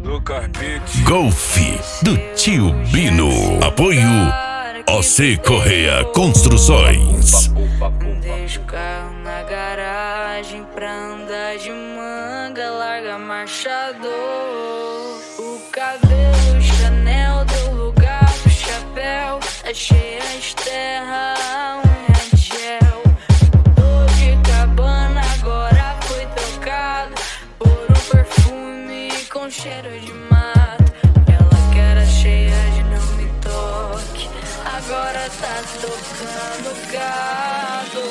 Golf do Tio Bino. Apoio OC Correia Construções. Deixa o carro na garagem pra andar de manga, larga marchador. O cabelo Chanel deu lugar pro chapéu, tá cheia de terra, a unha de gel. Mudou de cabana, agora foi trocado por um perfume com cheiro de mato. Ela que era cheia de não me toque, agora tá tocando gado.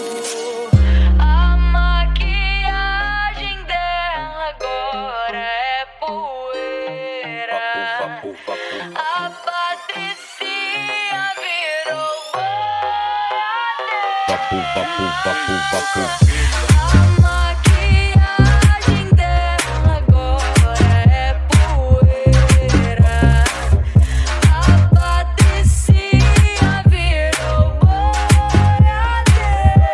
A maquiagem dela agora é poeira. A Patricinha virou boiadeira. A maquiagem dela agora é poeira. A Patricinha virou boiadeira.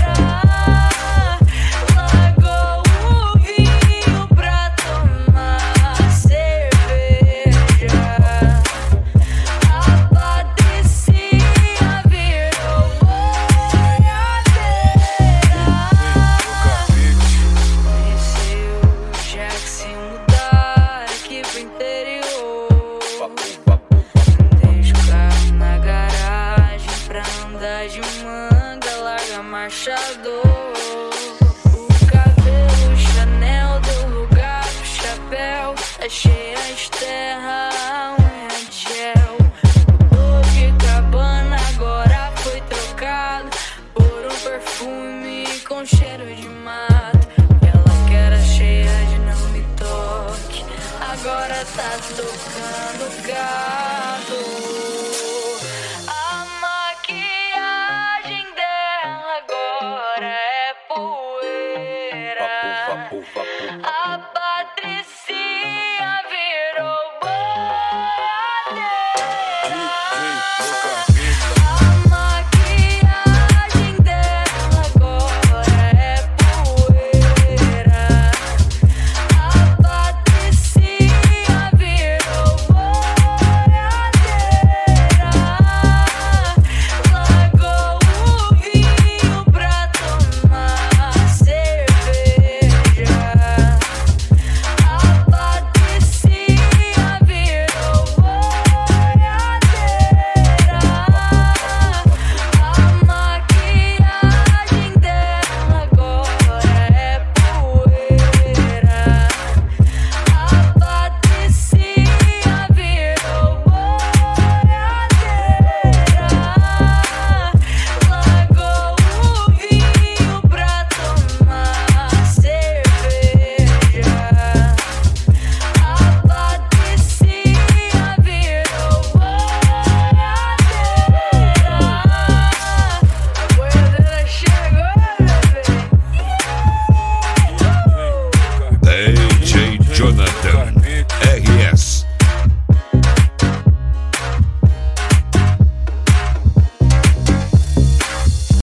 Largou o vinho pra tomar cerveja. A Patricinha virou boiadeira. Conheceu o Jack se mudar aqui pro interior. Deixa o carro na garagem pra andar de manga, larga marchador. O cabelo Chanel deu lugar pro chapéu, tá cheia de terra, a unha de gel. Mudou de cabana, agora foi trocado por um perfume com cheiro de mato. Ela que era cheia de não me toque, agora tá tocando gado. A maquiagem dela agora é poeira. A Patrícia